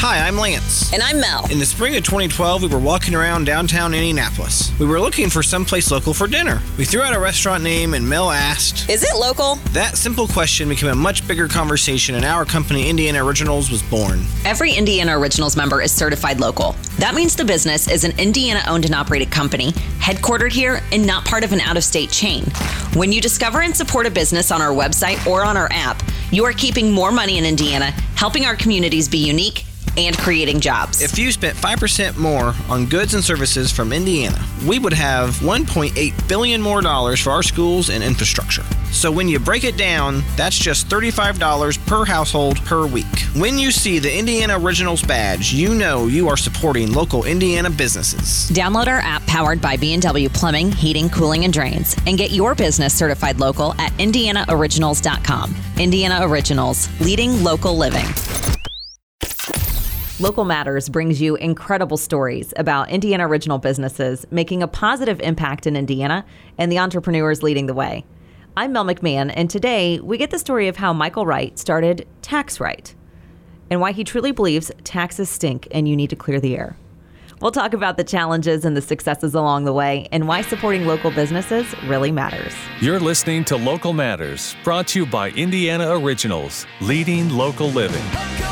Hi, I'm Lance. And I'm Mel. In the spring of 2012, we were walking around downtown Indianapolis. We were looking for someplace local for dinner. We threw out a restaurant name and Mel asked, "Is it local?" That simple question became a much bigger conversation and our company, Indiana Originals, was born. Every Indiana Originals member is certified local. That means the business is an Indiana-owned and operated company, headquartered here and not part of an out-of-state chain. When you discover and support a business on our website or on our app, you are keeping more money in Indiana, helping our communities be unique, and creating jobs. If you spent 5% more on goods and services from Indiana, we would have $1.8 billion more for our schools and infrastructure. So when you break it down, that's just $35 per household per week. When you see the Indiana Originals badge, you know you are supporting local Indiana businesses. Download our app powered by B&W Plumbing, Heating, Cooling, and Drains and get your business certified local at IndianaOriginals.com. Indiana Originals, leading local living. Local Matters brings you incredible stories about Indiana original businesses making a positive impact in Indiana and the entrepreneurs leading the way. I'm Mel McMahon, and today we get the story of how Michael Wright started Tax Right and why he truly believes taxes stink and you need to clear the air. We'll talk about the challenges and the successes along the way and why supporting local businesses really matters. You're listening to Local Matters, brought to you by Indiana Originals, leading local living.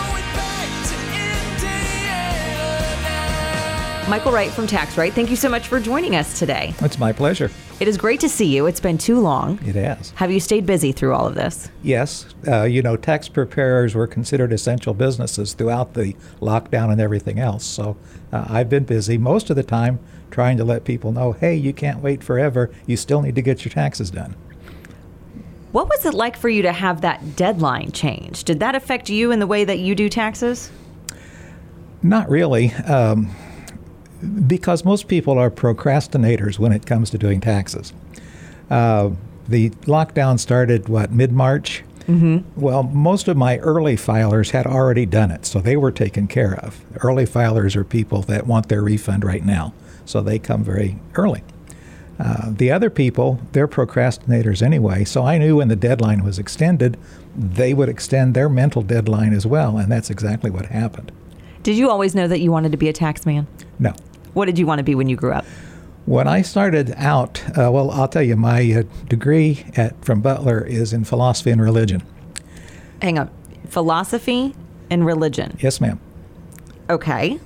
Michael Wright from Tax Right, thank you so much for joining us today. It's my pleasure. It is great to see you. It's been too long. It has. Have you stayed busy through all of this? Yes. Tax preparers were considered essential businesses throughout the lockdown and everything else. So I've been busy most of the time trying to let people know, hey, you can't wait forever. You still need to get your taxes done. What was it like for you to have that deadline change? Did that affect you in the way that you do taxes? Not really. Because most people are procrastinators when it comes to doing taxes. The lockdown started, mid-March? Mm-hmm. Well, most of my early filers had already done it, so they were taken care of. Early filers are people that want their refund right now, so they come very early. The other people, they're procrastinators anyway, so I knew when the deadline was extended, they would extend their mental deadline as well, and that's exactly what happened. Did you always know that you wanted to be a tax man? No. What did you want to be when you grew up? When I started out, I'll tell you, my degree from Butler is in philosophy and religion. Hang on. Philosophy and religion? Yes, ma'am. Okay.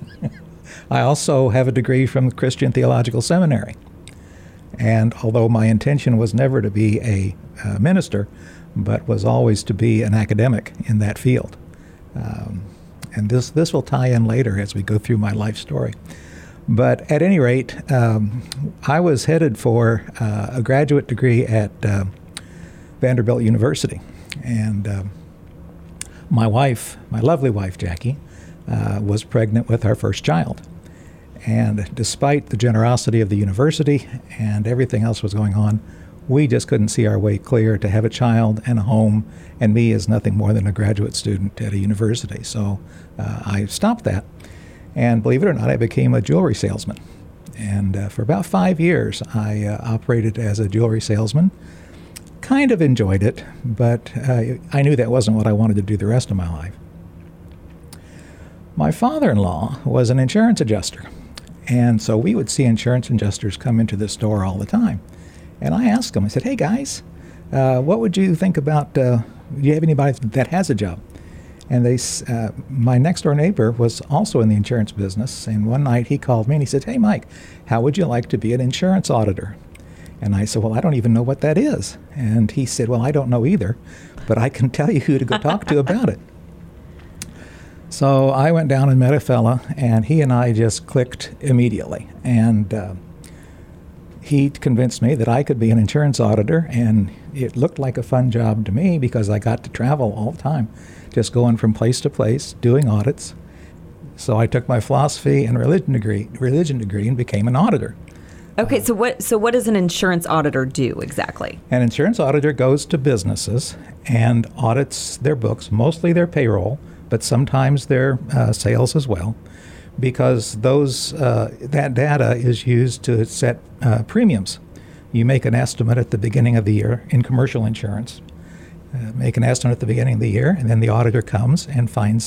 I also have a degree from the Christian Theological Seminary. And although my intention was never to be a minister, but was always to be an academic in that field. And this will tie in later as we go through my life story. But at any rate, I was headed for a graduate degree at Vanderbilt University. And my lovely wife, Jackie, was pregnant with our first child. And despite the generosity of the university and everything else was going on, we just couldn't see our way clear to have a child and a home, and me as nothing more than a graduate student at a university. So I stopped that, and believe it or not, I became a jewelry salesman. And for about 5 years, I operated as a jewelry salesman. Kind of enjoyed it, but I knew that wasn't what I wanted to do the rest of my life. My father-in-law was an insurance adjuster, and so we would see insurance adjusters come into the store all the time. And I asked them, I said, hey guys, what would you think about, do you have anybody that has a job? And my next door neighbor was also in the insurance business. And one night he called me and he said, hey Mike, how would you like to be an insurance auditor? And I said, well, I don't even know what that is. And he said, well, I don't know either, but I can tell you who to go talk to about it. So I went down and met a fella, and he and I just clicked immediately. And he convinced me that I could be an insurance auditor, and it looked like a fun job to me because I got to travel all the time, just going from place to place, doing audits. So I took my philosophy and religion degree and became an auditor. Okay, so what does an insurance auditor do exactly? An insurance auditor goes to businesses and audits their books, mostly their payroll, but sometimes their sales as well, because that data is used to set premiums. You make an estimate at the beginning of the year in commercial insurance. Make an estimate at the beginning of the year, and then the auditor comes and finds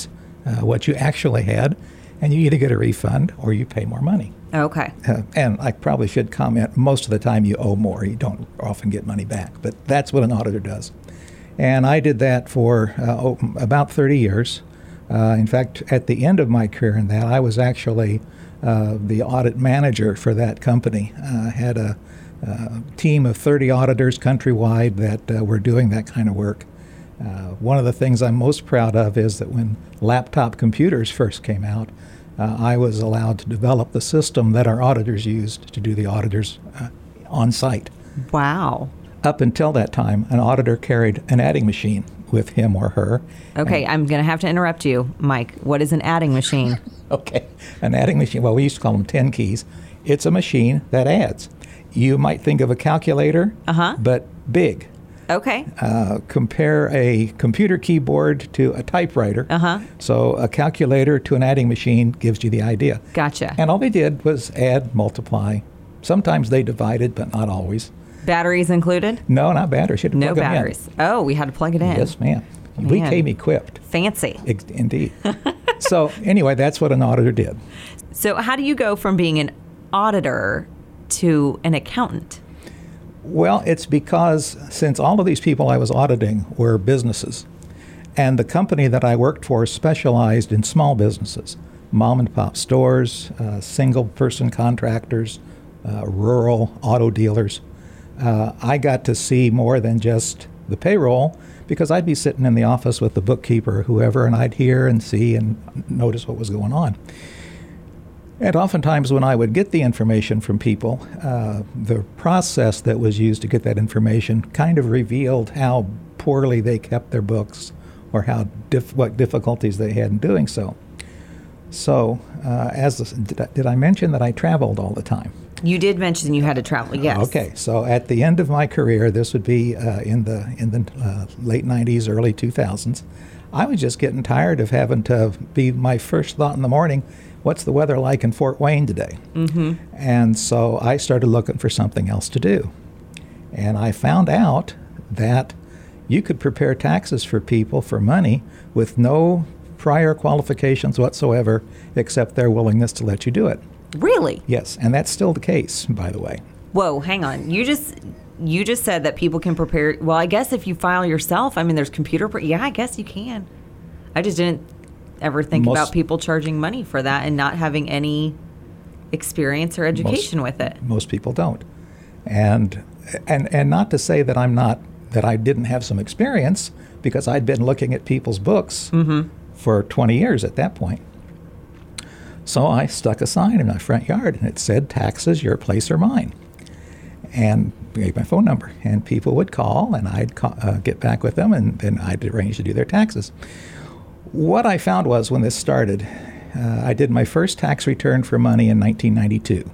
what you actually had, and you either get a refund or you pay more money. Okay. And I probably should comment, most of the time you owe more. You don't often get money back, but that's what an auditor does. And I did that for about 30 years. In fact, at the end of my career in that, I was actually the audit manager for that company. Had a team of 30 auditors countrywide that were doing that kind of work. One of the things I'm most proud of is that when laptop computers first came out, I was allowed to develop the system that our auditors used to do the auditors on site. Wow. Up until that time, an auditor carried an adding machine with him or her. Okay, I'm going to have to interrupt you, Mike. What is an adding machine? Okay, an adding machine, well, we used to call them 10 keys. It's a machine that adds. You might think of a calculator, but big. Okay. Compare a computer keyboard to a typewriter. So a calculator to an adding machine gives you the idea. Gotcha. And all they did was add, multiply. Sometimes they divided, but not always. Batteries included? No, not batteries. You had to No plug them in. batteries. Oh, we had to plug it in. Yes, ma'am. We came equipped. Fancy. Indeed. So anyway, that's what an auditor did. So how do you go from being an auditor to an accountant? Well, it's because since all of these people I was auditing were businesses, and the company that I worked for specialized in small businesses, mom and pop stores, single person contractors, rural auto dealers, I got to see more than just the payroll, because I'd be sitting in the office with the bookkeeper or whoever, and I'd hear and see and notice what was going on. And oftentimes when I would get the information from people, the process that was used to get that information kind of revealed how poorly they kept their books or how what difficulties they had in doing so. So, did I mention that I traveled all the time? You did mention you had to travel, yes. Okay, so at the end of my career, this would be in the late 90s, early 2000s, I was just getting tired of having to be my first thought in the morning, what's the weather like in Fort Wayne today? And so I started looking for something else to do. And I found out that you could prepare taxes for people for money with no prior qualifications whatsoever, except their willingness to let you do it. Really? Yes, and that's still the case, by the way. Whoa, hang on. You just said that people can prepare. Well, I guess if you file yourself, I mean, there's yeah, I guess you can. I just didn't ever think about people charging money for that and not having any experience or education with it. Most people don't. And not to say that I didn't have some experience, because I'd been looking at people's books for 20 years at that point. So I stuck a sign in my front yard, and it said, "Taxes, your place or mine," and gave my phone number. And people would call, and I'd get back with them, and then I'd arrange to do their taxes. What I found was, when this started, I did my first tax return for money in 1992.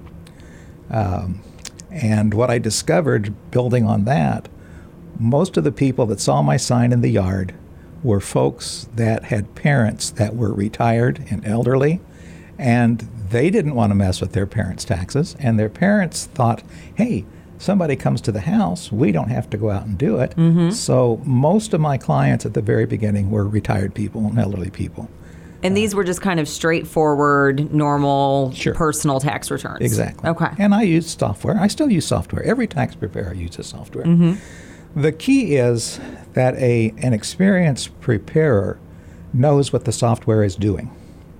And what I discovered, building on that, most of the people that saw my sign in the yard were folks that had parents that were retired and elderly, and they didn't want to mess with their parents' taxes, and their parents thought, hey, somebody comes to the house, we don't have to go out and do it. So most of my clients at the very beginning were retired people and elderly people. And these were just kind of straightforward, normal, Sure. personal tax returns. Exactly. Okay. And I used software. I still use software. Every tax preparer uses software. The key is that an experienced preparer knows what the software is doing.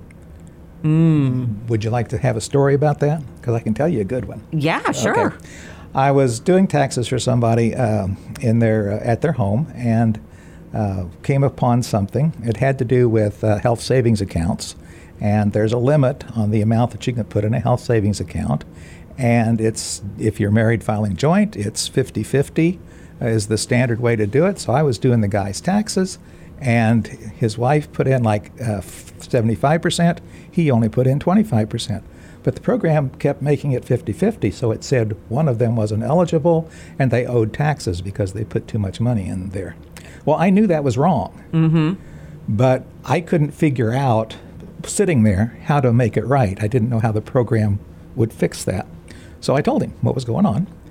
Would you like to have a story about that? Because I can tell you a good one. Yeah, sure. Okay. I was doing taxes for somebody at their home, and came upon something. It had to do with health savings accounts, and there's a limit on the amount that you can put in a health savings account. And it's, if you're married filing joint, it's 50-50 is the standard way to do it. So I was doing the guy's taxes, and his wife put in like 75%. He only put in 25%. But the program kept making it 50-50, so it said one of them wasn't eligible, and they owed taxes because they put too much money in there. Well, I knew that was wrong, but I couldn't figure out, sitting there, how to make it right. I didn't know how the program would fix that. So I told him what was going on.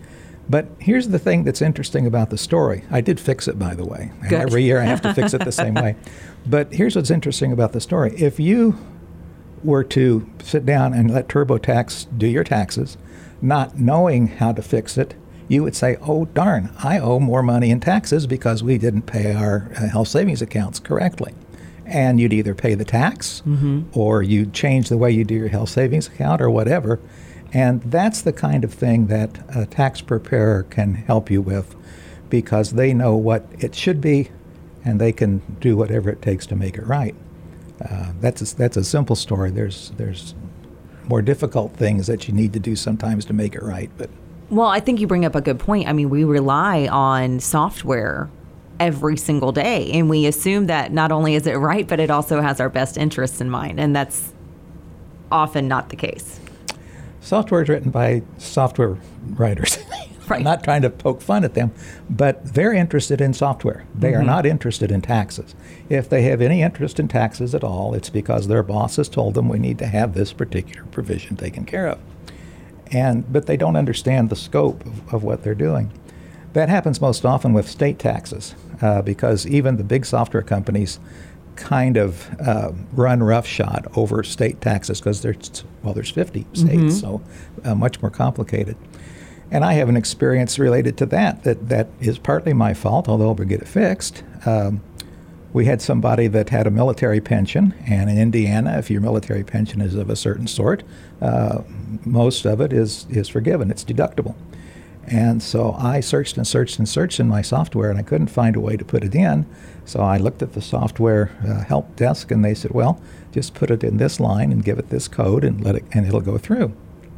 But here's the thing that's interesting about the story. I did fix it, by the way. And Good. every year I have to fix it the same way. But here's what's interesting about the story. If you were to sit down and let TurboTax do your taxes, not knowing how to fix it, you would say, oh, darn, I owe more money in taxes because we didn't pay our health savings accounts correctly. And you'd either pay the tax or you'd change the way you do your health savings account or whatever. And that's the kind of thing that a tax preparer can help you with, because they know what it should be and they can do whatever it takes to make it right. That's a simple story. There's more difficult things that you need to do sometimes to make it right. But Well, I think you bring up a good point. I mean, we rely on software every single day, and we assume that not only is it right, but it also has our best interests in mind, and that's often not the case. software is written by software writers. Right. I'm not trying to poke fun at them, but they're interested in software. They are not interested in taxes. If they have any interest in taxes at all, it's because their boss has told them we need to have this particular provision taken care of. But they don't understand the scope of what they're doing. That happens most often with state taxes, because even the big software companies kind of run roughshod over state taxes because there's 50 states, so much more complicated. And I have an experience related to that is partly my fault, although we'll get it fixed. We had somebody that had a military pension, and in Indiana, if your military pension is of a certain sort, most of it is forgiven. It's deductible. And so I searched and searched and searched in my software, and I couldn't find a way to put it in. So I looked at the software help desk, and they said, well, just put it in this line and give it this code and it'll go through.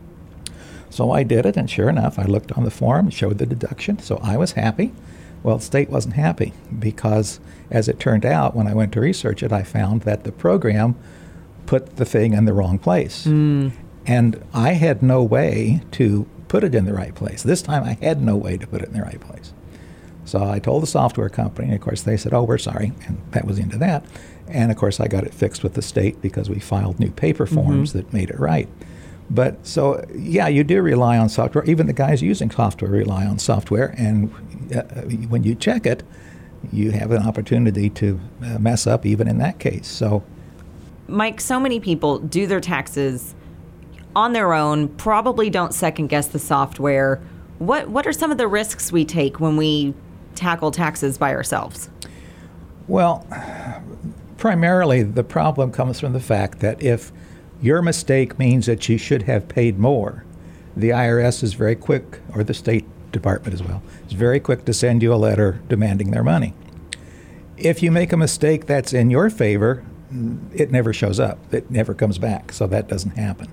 So I did it, and sure enough, I looked on the form and showed the deduction, so I was happy. Well, the state wasn't happy because, as it turned out, when I went to research it, I found that the program put the thing in the wrong place. And I had no way to put it in the right place. This time I had no way to put it in the right place. So I told the software company, and of course they said, oh, we're sorry, and that was the end of that. And of course I got it fixed with the state because we filed new paper forms that made it right. But so, yeah, you do rely on software. Even the guys using software rely on software, and when you check it, you have an opportunity to mess up even in that case. So, Mike, so many people do their taxes on their own, probably don't second guess the software. What are some of the risks we take when we tackle taxes by ourselves? Well, primarily the problem comes from the fact that if your mistake means that you should have paid more, the IRS is very quick, or the State Department as well, is very quick to send you a letter demanding their money. If you make a mistake that's in your favor, it never shows up. It never comes back, so that doesn't happen.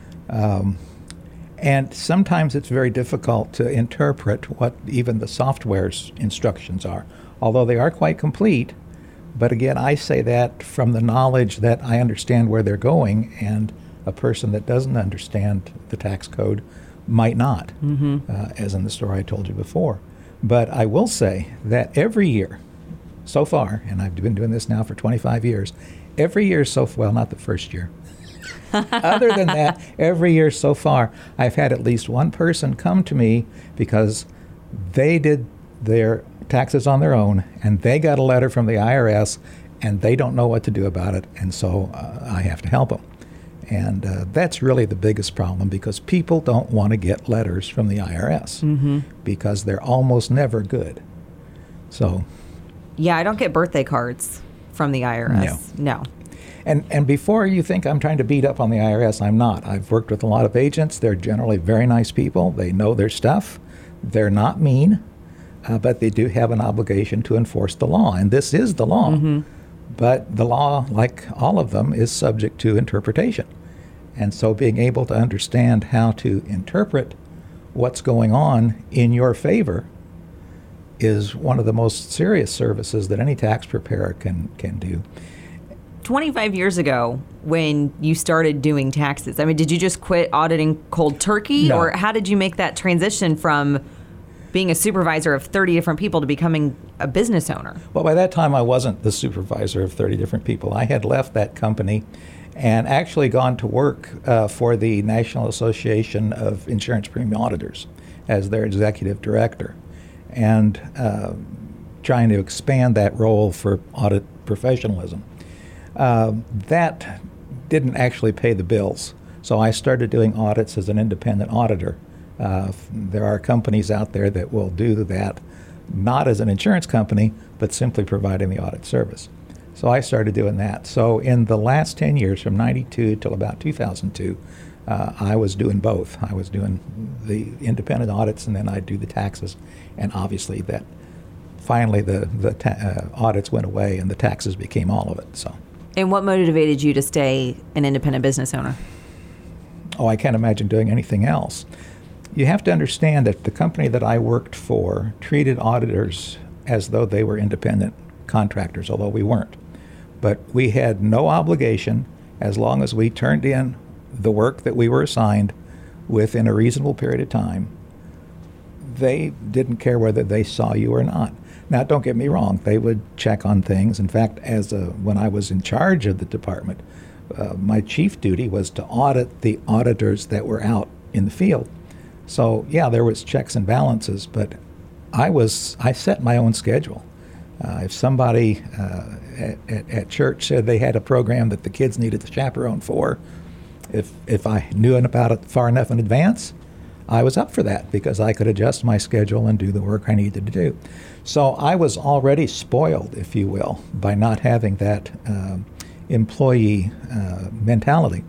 And sometimes it's very difficult to interpret what even the software's instructions are, although they are quite complete. But again, I say that from the knowledge that I understand where they're going, and a person that doesn't understand the tax code might not, as in the story I told you before. But I will say that every year so far, and I've been doing this now for 25 years, every year so far, well, not the first year. Other than that, every year so far, I've had at least one person come to me because they did their taxes on their own, and they got a letter from the IRS, and they don't know what to do about it, and so I have to help them. And that's really the biggest problem, because people don't want to get letters from the IRS because they're almost never good. So, Yeah, I don't get birthday cards from the IRS. No. And before you think I'm trying to beat up on the IRS, I'm not. I've worked with a lot of agents. They're generally very nice people. They know their stuff. They're not mean. But they do have an obligation to enforce the law, and this is the law. But the law, like all of them, is subject to interpretation. And so being able to understand how to interpret what's going on in your favor is one of the most serious services that any tax preparer can do. 25 years ago, when you started doing taxes, I mean, did you just quit auditing cold turkey? No. Or how did you make that transition from being a supervisor of 30 different people to becoming a business owner? Well, by that time, I wasn't the supervisor of 30 different people. I had left that company and actually gone to work for the National Association of Insurance Premium Auditors. as their executive director, and trying to expand that role for audit professionalism. That didn't actually pay the bills. So I started doing audits as an independent auditor. There are companies out there that will do that, not as an insurance company, but simply providing the audit service. So I started doing that. So in the last 10 years, from 92 till about 2002, I was doing both. I was doing the independent audits, and then I'd do the taxes. And obviously that finally the audits went away and the taxes became all of it. So. And what motivated you to stay an independent business owner? Oh, I can't imagine doing anything else. You have to understand that the company that I worked for treated auditors as though they were independent contractors, although we weren't. But we had no obligation as long as we turned in the work that we were assigned within a reasonable period of time. They didn't care whether they saw you or not. Now, don't get me wrong, they would check on things. In fact, when I was in charge of the department, my chief duty was to audit the auditors that were out in the field. So, yeah, there was checks and balances, but I set my own schedule. If somebody at church said they had a program that the kids needed to chaperone for, if I knew about it far enough in advance, I was up for that because I could adjust my schedule and do the work I needed to do. So I was already spoiled, if you will, by not having that employee mentality.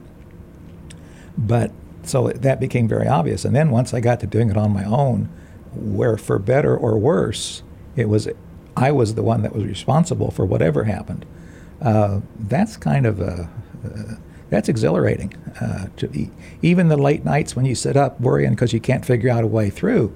But so that became very obvious. And then once I got to doing it on my own, where for better or worse, I was the one that was responsible for whatever happened. That's kind of that's exhilarating. Even the late nights when you sit up worrying because you can't figure out a way through,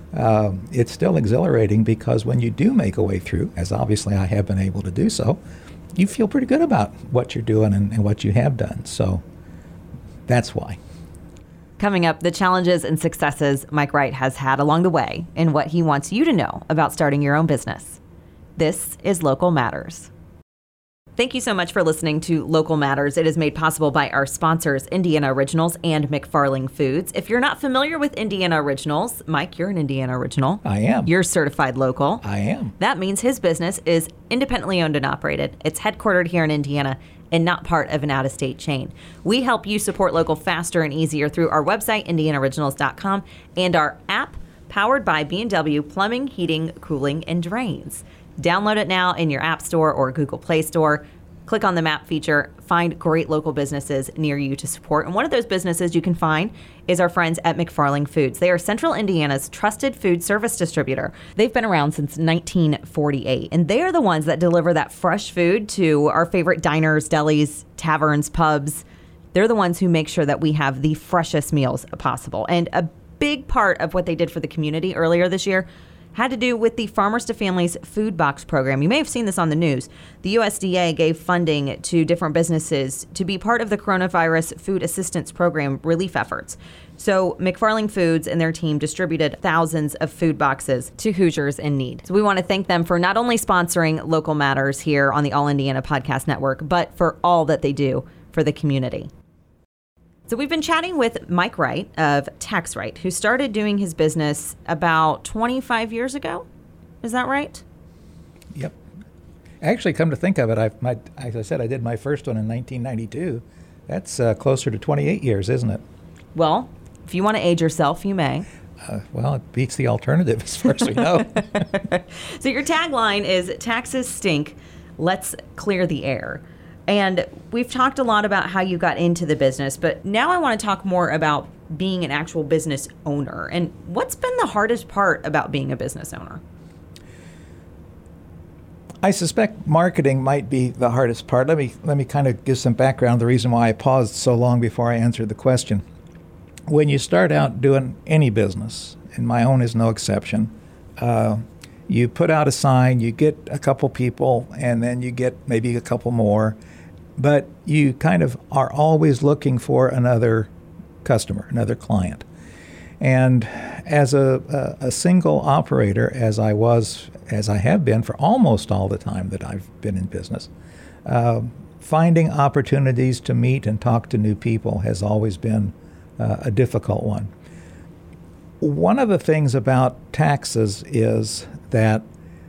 it's still exhilarating because when you do make a way through, as obviously I have been able to do so, you feel pretty good about what you're doing and what you have done. So that's why. Coming up, the challenges and successes Mike Wright has had along the way and what he wants you to know about starting your own business. This is Local Matters. Thank you so much for listening to Local Matters. It is made possible by our sponsors, Indiana Originals and McFarling Foods. If you're not familiar with Indiana Originals, Mike, you're an Indiana Original. I am. You're certified local. I am. That means his business is independently owned and operated. It's headquartered here in Indiana and not part of an out-of-state chain. We help you support local faster and easier through our website, IndianaOriginals.com, and our app powered by B&W Plumbing, Heating, Cooling, and Drains. Download it now in your App Store or Google Play Store. Click on the map feature, find great local businesses near you to support. And one of those businesses you can find is our friends at McFarling Foods. They are Central Indiana's trusted food service distributor. They've been around since 1948, and they are the ones that deliver that fresh food to our favorite diners, delis, taverns, pubs. They're the ones who make sure that we have the freshest meals possible. And a big part of what they did for the community earlier this year had to do with the Farmers to Families Food Box Program. You may have seen this on the news. The USDA gave funding to different businesses to be part of the Coronavirus Food Assistance Program relief efforts. So McFarling Foods and their team distributed thousands of food boxes to Hoosiers in need. So we want to thank them for not only sponsoring Local Matters here on the All Indiana Podcast Network, but for all that they do for the community. So we've been chatting with Mike Wright of Tax Right, who started doing his business about 25 years ago. Is that right? Yep. Actually, come to think of it, as I said, I did my first one in 1992. That's closer to 28 years, isn't it? Well, if you want to age yourself, you may. Well, it beats the alternative as far as we know. So your tagline is "Taxes stink, let's clear the air." And we've talked a lot about how you got into the business, but now I want to talk more about being an actual business owner. And what's been the hardest part about being a business owner? I suspect marketing might be the hardest part. Let me kind of give some background, the reason why I paused so long before I answered the question. When you start out doing any business, and my own is no exception, you put out a sign, you get a couple people, and then you get maybe a couple more. But you kind of are always looking for another customer, another client. And as a single operator, as I have been for almost all the time that I've been in business, finding opportunities to meet and talk to new people has always been a difficult one. One of the things about taxes is that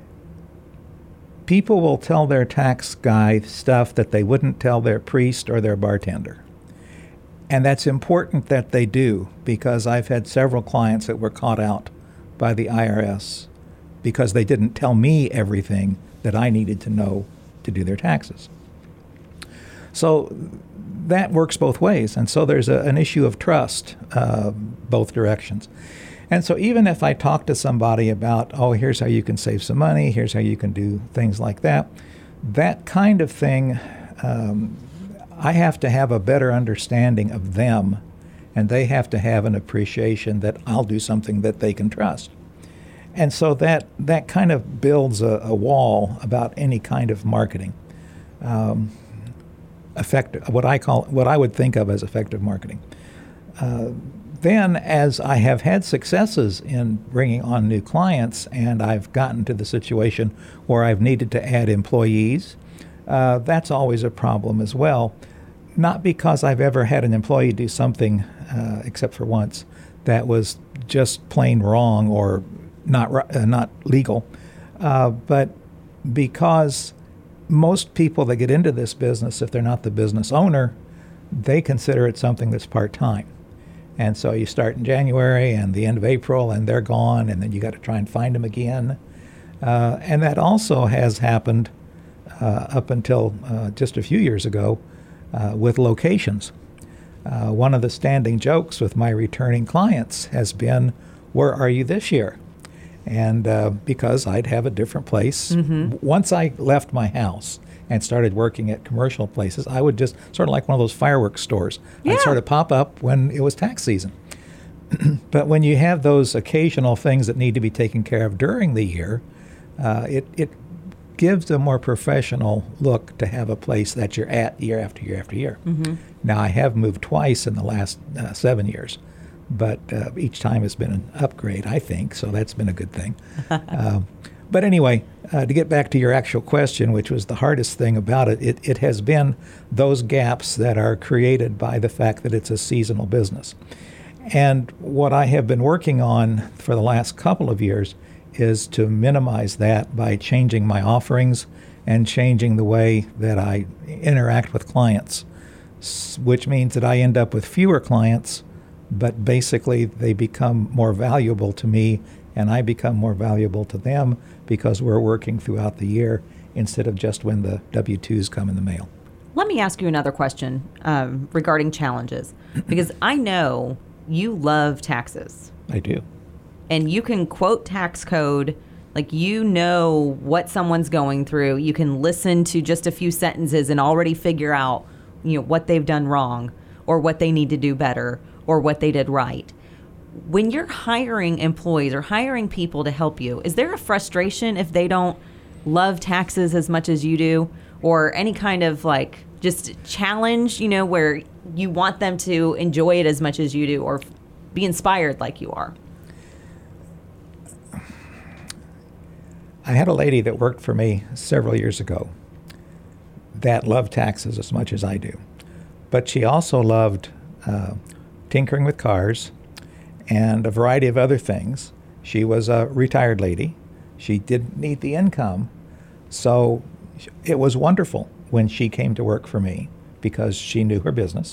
people will tell their tax guy stuff that they wouldn't tell their priest or their bartender. And that's important that they do, because I've had several clients that were caught out by the IRS because they didn't tell me everything that I needed to know to do their taxes. So that works both ways. And so there's an issue of trust, both directions. And so even if I talk to somebody about, oh, here's how you can save some money, here's how you can do things like that, that kind of thing, I have to have a better understanding of them, and they have to have an appreciation that I'll do something that they can trust. And so that kind of builds a wall about any kind of marketing. What I would think of as effective marketing. Then, as I have had successes in bringing on new clients, and I've gotten to the situation where I've needed to add employees, that's always a problem as well. Not because I've ever had an employee do something, except for once, that was just plain wrong or not legal, but because most people that get into this business, if they're not the business owner, they consider it something that's part-time. And so you start in January and the end of April, and they're gone, and then you got to try and find them again. And that also has happened up until just a few years ago with locations. One of the standing jokes with my returning clients has been, where are you this year? And because I'd have a different place. Mm-hmm. Once I left my house and started working at commercial places, I would just sort of like one of those fireworks stores. Yeah. I'd sort of pop up when it was tax season. But when you have those occasional things that need to be taken care of during the year, it gives a more professional look to have a place that you're at year after year after year. Mm-hmm. Now, I have moved twice in the last 7 years, but each time has been an upgrade, I think, so that's been a good thing. But anyway, to get back to your actual question, which was the hardest thing about it, it has been those gaps that are created by the fact that it's a seasonal business. And what I have been working on for the last couple of years is to minimize that by changing my offerings and changing the way that I interact with clients, which means that I end up with fewer clients, but basically they become more valuable to me and I become more valuable to them because we're working throughout the year instead of just when the W-2s come in the mail. Let me ask you another question regarding challenges, because I know you love taxes. I do. And you can quote tax code, like you know what someone's going through. You can listen to just a few sentences and already figure out, what they've done wrong or what they need to do better or what they did right. When you're hiring employees or hiring people to help you, is there a frustration if they don't love taxes as much as you do, or any kind of just challenge, where you want them to enjoy it as much as you do or be inspired like you are? I had a lady that worked for me several years ago that loved taxes as much as I do. But she also loved tinkering with cars and a variety of other things. She was a retired lady. She didn't need the income. So it was wonderful when she came to work for me because she knew her business.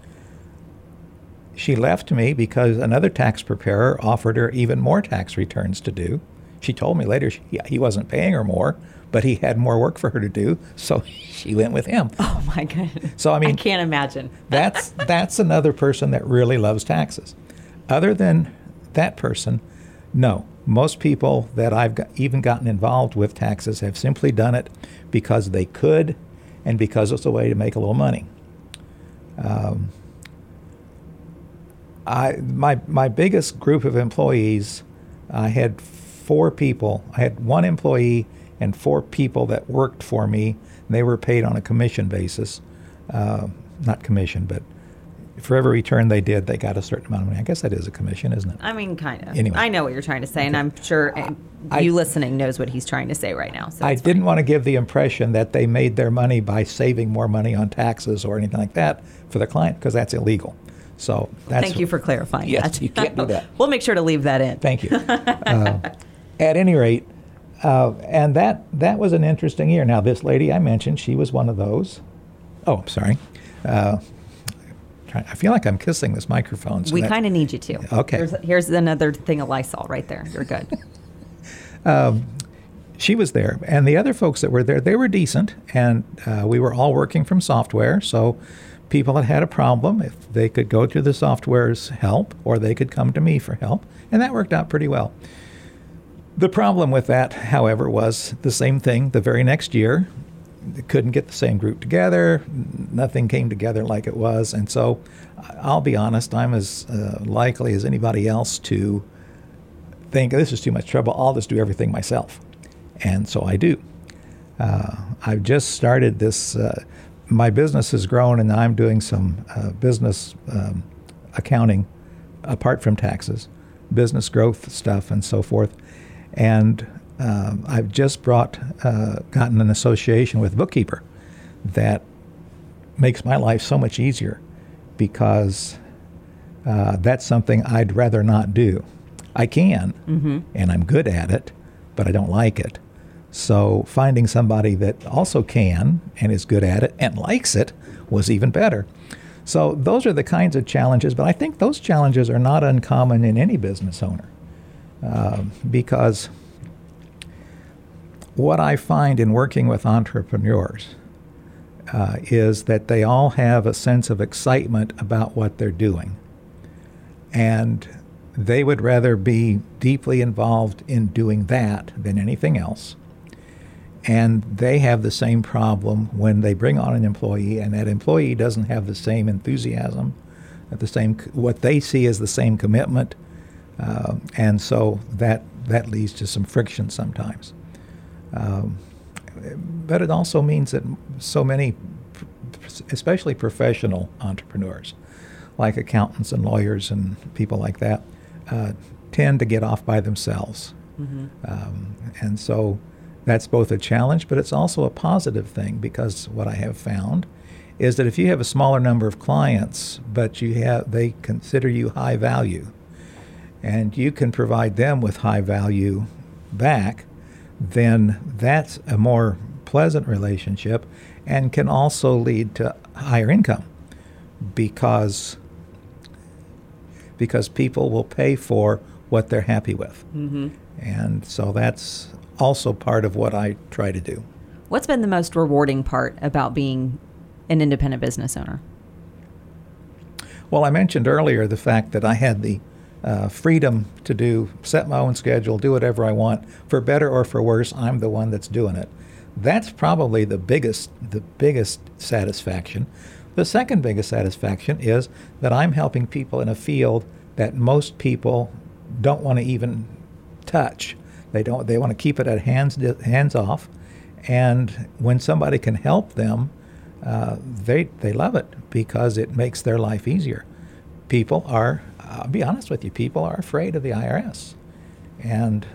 She left me because another tax preparer offered her even more tax returns to do. She told me later he wasn't paying her more, but he had more work for her to do, so she went with him. Oh my goodness. So I can't imagine. that's another person that really loves taxes. Other than that person, no. Most people that I've even gotten involved with taxes have simply done it because they could and because it's a way to make a little money. My biggest group of employees, I had 4 people. I had 1 employee and 4 people that worked for me. And they were paid on a commission basis. Not commission, but for every return they did, they got a certain amount of money. I guess that is a commission, isn't it? I mean, kind of. Anyway. I know what you're trying to say, and I'm sure you listening knows what he's trying to say right now. So I didn't want to give the impression that they made their money by saving more money on taxes or anything like that for the client, because that's illegal. So that's Thank you for clarifying Yes, that. you can't do that. We'll make sure to leave that in. Thank you. At any rate, and that was an interesting year. Now, this lady I mentioned, she was one of those. Oh, I'm sorry. I feel like I'm kissing this microphone. So We kind of need you to. Okay. Here's another thing of Lysol right there. You're good. She was there, and the other folks that were there, they were decent, and we were all working from software, so people that had a problem, if they could go to the software's help, or they could come to me for help, and that worked out pretty well. The problem with that, however, was the same thing the very next year. They couldn't get the same group together. Nothing came together like it was, and so I'll be honest, I'm as likely as anybody else to think, this is too much trouble, I'll just do everything myself. And so I do. I've just started this, my business has grown, and I'm doing some business accounting apart from taxes, business growth stuff and so forth. And I've just gotten an association with Bookkeeper that makes my life so much easier, because that's something I'd rather not do. I can, and I'm good at it, but I don't like it. So finding somebody that also can and is good at it and likes it was even better. So those are the kinds of challenges, but I think those challenges are not uncommon in any business owner, because what I find in working with entrepreneurs is that they all have a sense of excitement about what they're doing. And they would rather be deeply involved in doing that than anything else. And they have the same problem when they bring on an employee, and that employee doesn't have the same enthusiasm, what they see as the same commitment, and so that leads to some friction sometimes. But it also means that so many, especially professional entrepreneurs, like accountants and lawyers and people like that, tend to get off by themselves. And so that's both a challenge, but it's also a positive thing, because what I have found is that if you have a smaller number of clients, but they consider you high value, and you can provide them with high value back, then that's a more pleasant relationship and can also lead to higher income, because people will pay for what they're happy with. And so that's also part of what I try to do. What's been the most rewarding part about being an independent business owner? Well, I mentioned earlier the fact that I had the freedom to set my own schedule, do whatever I want. For better or for worse, I'm the one that's doing it. That's probably the biggest satisfaction. The second biggest satisfaction is that I'm helping people in a field that most people don't want to even touch. They want to keep it at hands off. And when somebody can help them, they love it, because it makes their life easier. People are, I'll be honest with you, people are afraid of the IRS. And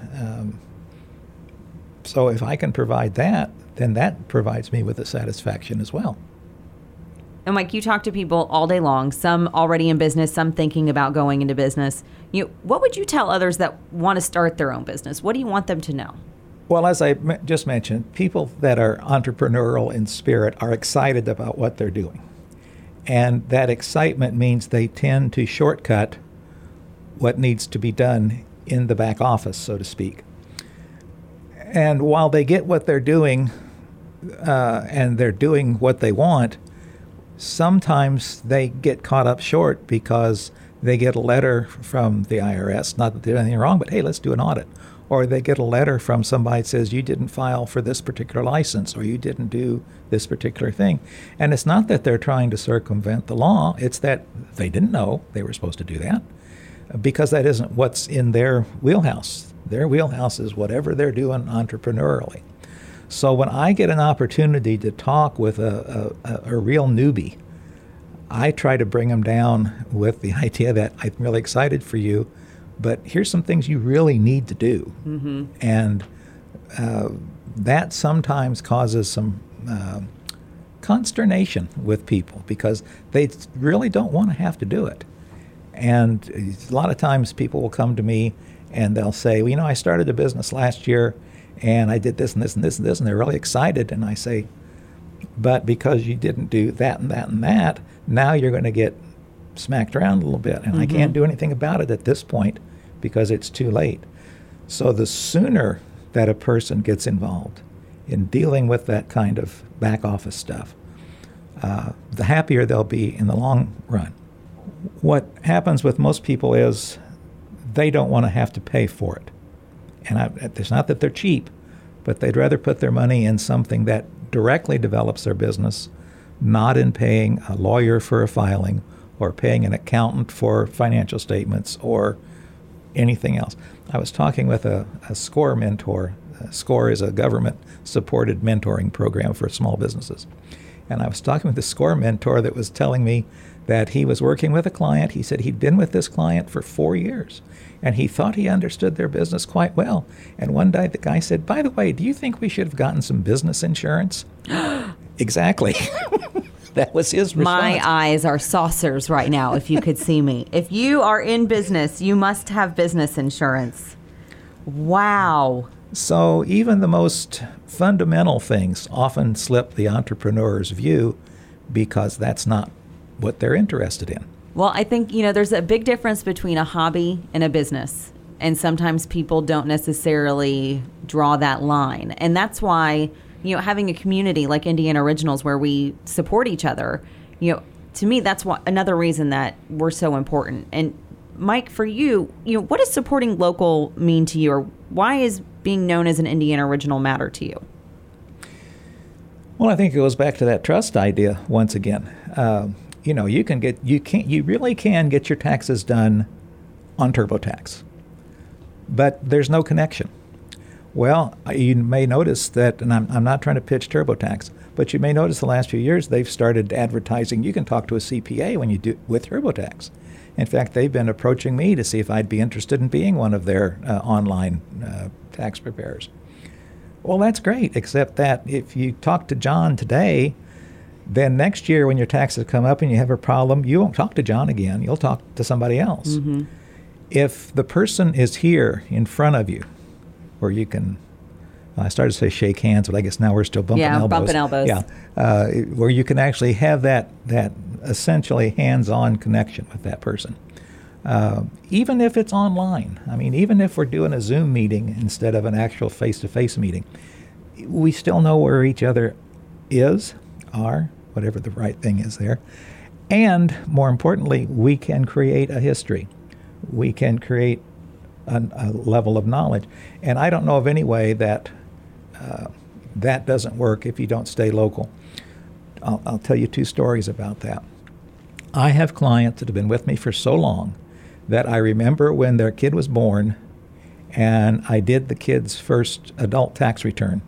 so if I can provide that, then that provides me with a satisfaction as well. And Mike, you talk to people all day long, some already in business, some thinking about going into business. What would you tell others that want to start their own business? What do you want them to know? Well, as I just mentioned, people that are entrepreneurial in spirit are excited about what they're doing. And that excitement means they tend to shortcut what needs to be done in the back office, so to speak. And while they get what they're doing, and they're doing what they want, sometimes they get caught up short because they get a letter from the IRS, not that there's anything wrong, but hey, let's do an audit. Or they get a letter from somebody that says you didn't file for this particular license, or you didn't do this particular thing. And it's not that they're trying to circumvent the law, it's that they didn't know they were supposed to do that, because that isn't what's in their wheelhouse. Their wheelhouse is whatever they're doing entrepreneurially. So when I get an opportunity to talk with a real newbie, I try to bring them down with the idea that I'm really excited for you, but here's some things you really need to do. And that sometimes causes some consternation with people because they really don't want to have to do it. And a lot of times people will come to me and they'll say, well, I started a business last year and I did this and this and this and this, and they're really excited. And I say, but because you didn't do that and that and that, now you're going to get smacked around a little bit. And I can't do anything about it at this point because it's too late. So the sooner that a person gets involved in dealing with that kind of back office stuff, the happier they'll be in the long run. What happens with most people is they don't want to have to pay for it. And it's not that they're cheap, but they'd rather put their money in something that directly develops their business, not in paying a lawyer for a filing or paying an accountant for financial statements or anything else. I was talking with a SCORE mentor. SCORE is a government-supported mentoring program for small businesses. And I was talking with a SCORE mentor that was telling me that he was working with a client. He said he'd been with this client for 4 years, and he thought he understood their business quite well. And one day the guy said, by the way, do you think we should have gotten some business insurance? Exactly. That was his response. My eyes are saucers right now, if you could see me. If you are in business, you must have business insurance. Wow. So even the most fundamental things often slip the entrepreneur's view because that's not what they're interested in. Well, I think, there's a big difference between a hobby and a business. And sometimes people don't necessarily draw that line. And that's why, having a community like Indiana Originals where we support each other, to me, that's another reason that we're so important. And Mike, for you, what does supporting local mean to you, or why is being known as an Indiana Original matter to you? Well, I think it goes back to that trust idea once again. You really can get your taxes done on TurboTax, but there's no connection. Well, you may notice that, and I'm not trying to pitch TurboTax, but you may notice the last few years they've started advertising. You can talk to a CPA when you do with TurboTax. In fact, they've been approaching me to see if I'd be interested in being one of their online tax preparers. Well, that's great, except that if you talk to John today, then next year when your taxes come up and you have a problem, you won't talk to John again. You'll talk to somebody else. Mm-hmm. If the person is here in front of you, where you can, I started to say shake hands, but I guess now we're still bumping elbows. Yeah, bumping elbows. Yeah, where you can actually have that essentially hands-on connection with that person. Even if it's online. I mean, even if we're doing a Zoom meeting instead of an actual face-to-face meeting, we still know where each other are, whatever the right thing is there. And more importantly, we can create a history. We can create a level of knowledge. And I don't know of any way that that doesn't work if you don't stay local. I'll tell you 2 stories about that. I have clients that have been with me for so long that I remember when their kid was born and I did the kid's first adult tax return.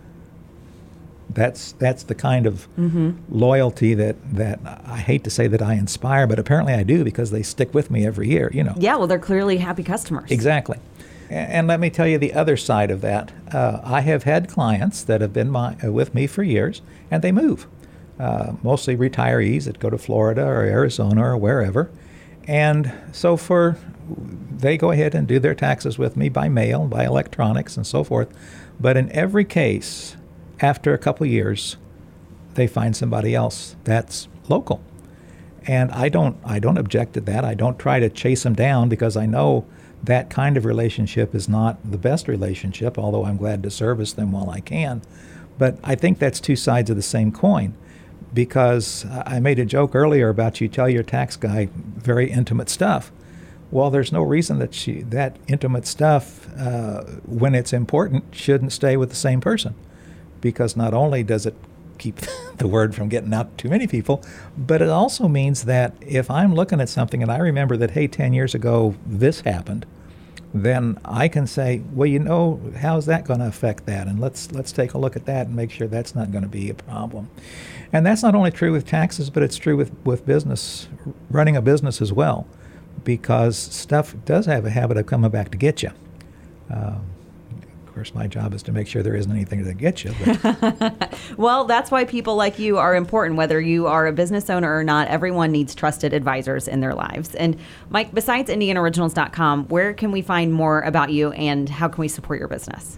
That's the kind of loyalty that I hate to say that I inspire, but apparently I do because they stick with me every year, Yeah, well, they're clearly happy customers. Exactly. And let me tell you the other side of that. I have had clients that have been with me for years, and they move. Mostly retirees that go to Florida or Arizona or wherever. And so they go ahead and do their taxes with me by mail, by electronics, and so forth. But in every case, after a couple years, they find somebody else that's local. And I don't object to that. I don't try to chase them down because I know that kind of relationship is not the best relationship, although I'm glad to service them while I can. But I think that's 2 sides of the same coin, because I made a joke earlier about you tell your tax guy very intimate stuff. Well, there's no reason that that intimate stuff, when it's important, shouldn't stay with the same person, because not only does it keep the word from getting out to too many people, but it also means that if I'm looking at something and I remember that, hey, 10 years ago this happened, then I can say, well, how's that going to affect that? And let's take a look at that and make sure that's not going to be a problem. And that's not only true with taxes, but it's true with business, running a business as well, because stuff does have a habit of coming back to get you. course, my job is to make sure there isn't anything to get you. But Well, that's why people like you are important. Whether you are a business owner or not, everyone needs trusted advisors in their lives. And Mike, besides IndianaOriginals.com, where can we find more about you and how can we support your business?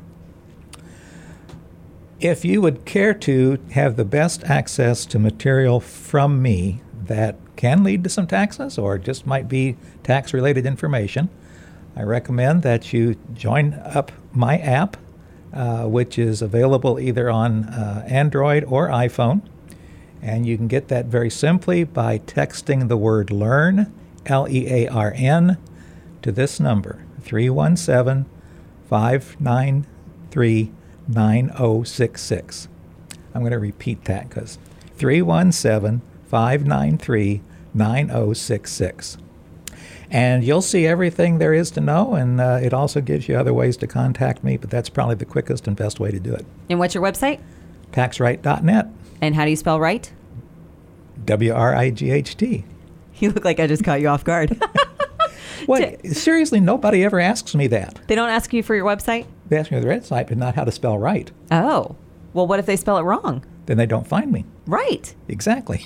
if you would care to have the best access to material from me that can lead to some taxes or just might be tax-related information, I recommend that you join up my app, which is available either on Android or iPhone. And you can get that very simply by texting the word LEARN, L-E-A-R-N, to this number, 317-593-9066. I'm going to repeat that because 317-593-9066. And you'll see everything there is to know, and it also gives you other ways to contact me, but that's probably the quickest and best way to do it. And what's your website? Taxright.net. And how do you spell right? W-R-I-G-H-T. You look like I just caught you off guard. What? Seriously, nobody ever asks me that. They don't ask you for your website? They ask me the website, but not how to spell right. Oh. Well, what if they spell it wrong? Then they don't find me. Right. Exactly.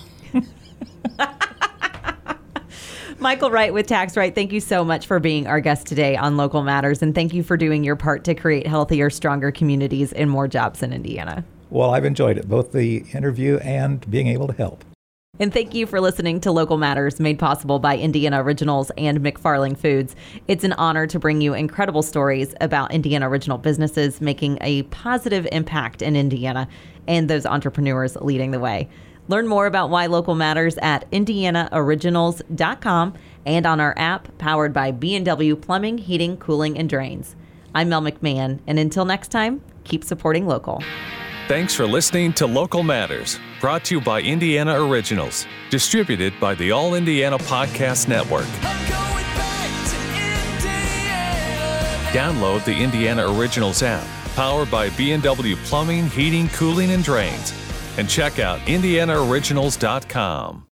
Michael Wright with Tax Right, thank you so much for being our guest today on Local Matters, and thank you for doing your part to create healthier, stronger communities and more jobs in Indiana. Well, I've enjoyed it, both the interview and being able to help. And thank you for listening to Local Matters, made possible by Indiana Originals and McFarling Foods. It's an honor to bring you incredible stories about Indiana original businesses making a positive impact in Indiana and those entrepreneurs leading the way. Learn more about why local matters at IndianaOriginals.com and on our app powered by B&W Plumbing, Heating, Cooling, and Drains. I'm Mel McMahon, and until next time, keep supporting local. Thanks for listening to Local Matters, brought to you by Indiana Originals, distributed by the All Indiana Podcast Network. Download the Indiana Originals app, powered by B&W Plumbing, Heating, Cooling, and Drains, and check out IndianaOriginals.com.